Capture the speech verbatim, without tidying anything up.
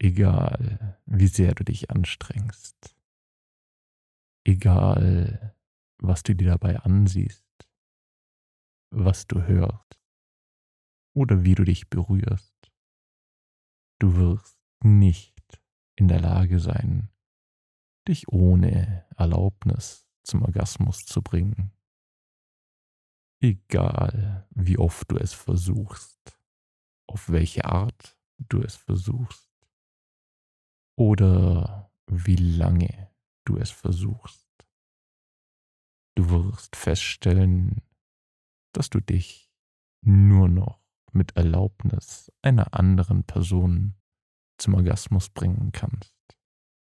Egal, wie sehr du dich anstrengst, egal, was du dir dabei ansiehst, was du hörst oder wie du dich berührst, du wirst nicht in der Lage sein, dich ohne Erlaubnis zum Orgasmus zu bringen. Egal, wie oft du es versuchst, auf welche Art du es versuchst oder wie lange du es versuchst. Du wirst feststellen, dass du dich nur noch mit Erlaubnis einer anderen Person zum Orgasmus bringen kannst.